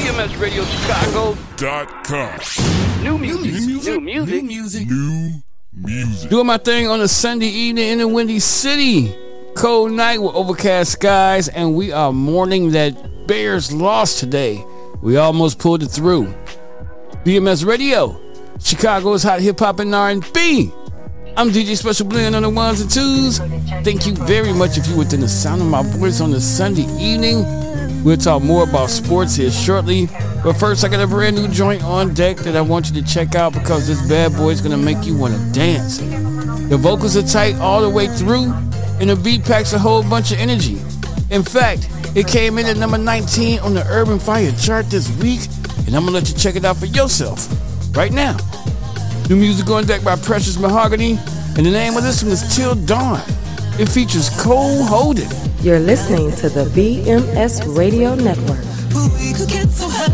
BMSRadioChicago.com. New music. Doing my thing on a Sunday evening in the Windy City. Cold night with overcast skies, and we are mourning that Bears lost today. We almost pulled it through. BMS Radio, Chicago's hot hip-hop and R&B. I'm DJ Special Blend on the ones and twos. Thank you very much if you're within the sound of my voice on this Sunday evening. We'll talk more about sports here shortly. But first, I got a brand new joint on deck that I want you to check out because this bad boy is going to make you want to dance. The vocals are tight all the way through, and the beat packs a whole bunch of energy. In fact, it came in at number 19 on the Urban Fire chart this week, and I'm going to let you check it out for yourself right now. New music on deck by Precious Mahogany, and the name of this one is Till Dawn. It features Cole Holden. You're listening to the BMS Radio Network. We could get so high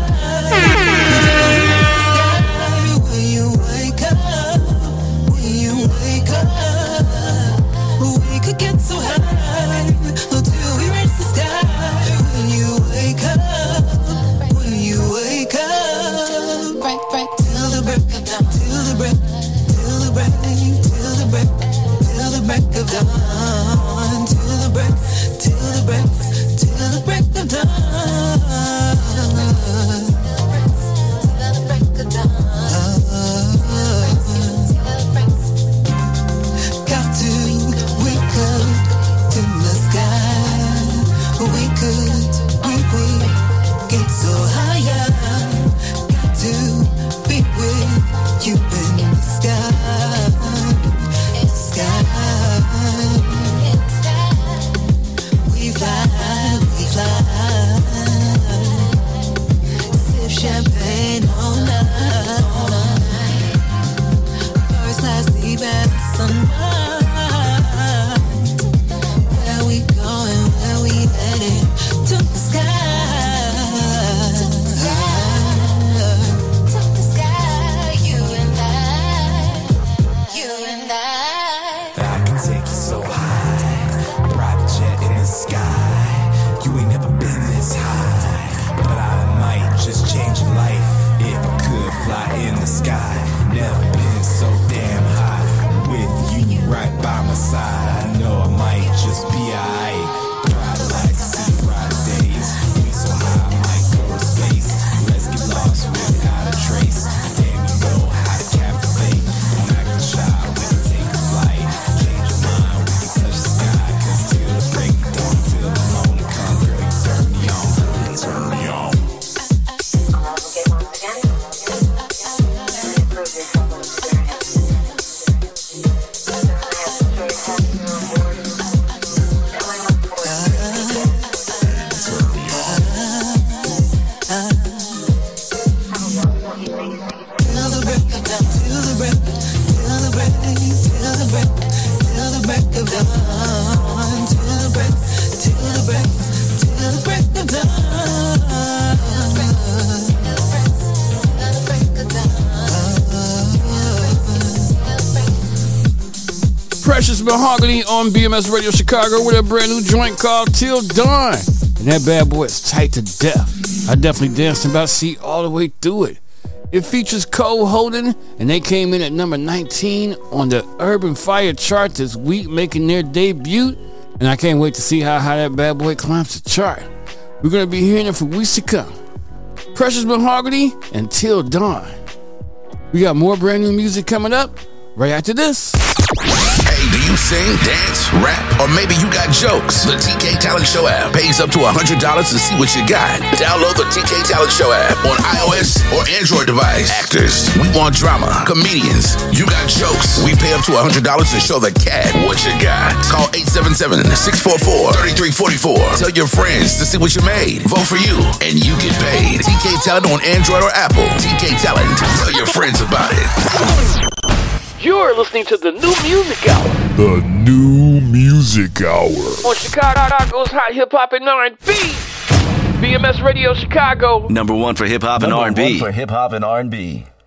when you wake up. We could get so high until we reach the sky. When you wake up. Right till the break of dawn. Till the break of dawn. Till the break of dawn. Got to wake up to the sky. We get so higher. Got to be with you in the sky. We fly. Sip champagne all night. First class sleep at the sunrise. Where we going? Where we headed? To the sky. To the sky. You and I. I can take you so high, private jet in the sky. You ain't never been this high, but I might just change your life if I could fly in the sky. Never been so damn high with you right by my side. I know I might just be alright. Bright lights, see bright days. We so high, I might go to space. Let's get lost without a trace. Damn, you know how to captivate. Don't act shy, we can take a flight. Change your mind, we can touch the sky. Cause till the break of dawn, till the morning come, girl, you turn me on, turn me on. Precious Mahogany on BMS Radio Chicago with a brand new joint called Till Dawn. And that bad boy is tight to death. I definitely danced about C all the way through it. It features Cole Holden, and they came in at number 19 on the Urban Fire chart this week, making their debut. And I can't wait to see how high that bad boy climbs the chart. We're going to be hearing it for weeks to come. Precious Mahogany and Till Dawn. We got more brand new music coming up right after this. Hey, do you sing, dance, rap, or maybe you got jokes? The TK Talent Show app pays up to $100 to see what you got. Download the TK Talent Show app on iOS or Android device. Actors, we want drama. Comedians, you got jokes. We pay up to $100 to show the cat what you got. Call 877-644-3344. Tell your friends to see what you made. Vote for you, and you get paid. TK Talent on Android or Apple. TK Talent. Tell your friends about it. You're listening to the New Music Hour. The New Music Hour. On Chicago's hot hip-hop and R&B. BMS Radio Chicago. Number one for hip-hop and R&B. Number one for hip-hop and R&B.